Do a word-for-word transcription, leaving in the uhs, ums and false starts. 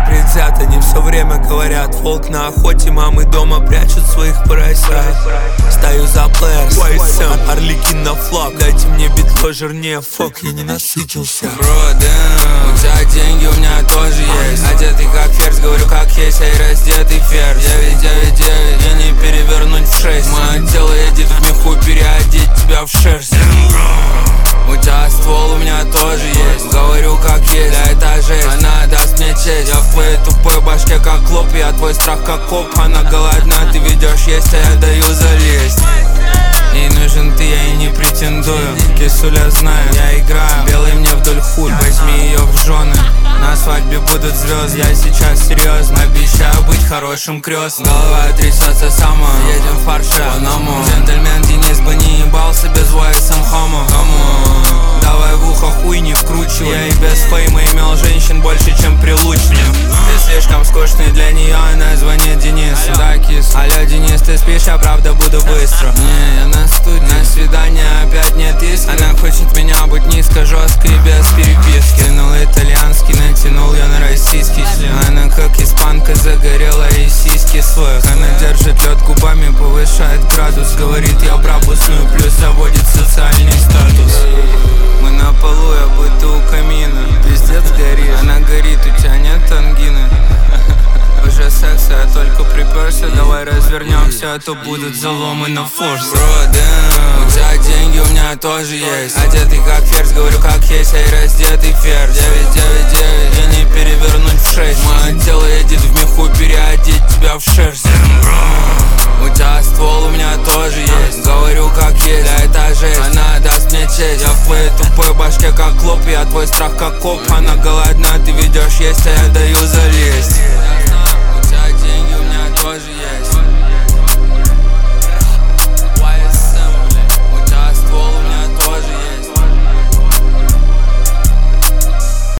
предвзят, они все время говорят: волк на охоте, мамы дома прячут своих поросят. Стою за плеерс, Орликин на флаг. Дайте мне битло жирнее, фок, я не насытился. Бро, да, у тебя деньги, у меня тоже есть. Одетый как ферзь, говорю как есть, а и раздетый ферзь. Девять, девять, девять, и не перевернуть в шесть. Мое тело едет в меху, переодеть тебя в шерсть. У тебя ствол, у меня тоже есть. Говорю как есть, да это жесть. Она даст мне честь. Я в твоей тупой башке как клоп. Я твой страх как коп. Она голодна, ты ведешь есть, а я даю залезть. Ей нужен ты, я и не претендую. Кисуля знаю, я играю. Белый мне вдоль хуй, возьми ее в жены. На свадьбе будут звезды, я сейчас серьезно. Обещаю быть хорошим крестным. Голова трясется сама, едем в фарше по-новому. Джентльмен Денис бы не ебался без войсом хомо. Давай в ухо хуй не вкручивай. Я и без фейма имел женщин больше, чем при Лучне. Ты слишком скучный для нее, она звонит Денису. Да, кис. Алло, Денис, ты спишь, я правда буду быстро. Не, я на студии, на свидание опять нет иски. Она хочет меня быть низко, жестко и без переписки. Кинул итальянский, натянул я на российский член. Она как испанка загорела и сиськи своих. Она держит лед губами, повышает градус. Говорит, я брабусную, плюс заводит социальный статус. Мы на полу, я будто у камина. Пиздец горит, она горит, у тебя нет ангины. Уже секс, я только приперся. Давай развернемся, а то будут заломы на форс. Бро, да, у тебя деньги, у меня тоже есть. Одетый как ферзь, говорю как есть, а и раздетый ферзь. Девять, девять, девять, и не перевернуть в шесть. Мое тело едет в меху, переодеть тебя в шерсть. У тебя ствол, у меня тоже есть. Говорю как есть, да это жесть. Она даст мне честь. Я в твоей тупой башке как клоп. Я твой страх как коп. Она голодна, ты ведешь есть, а я даю залезть.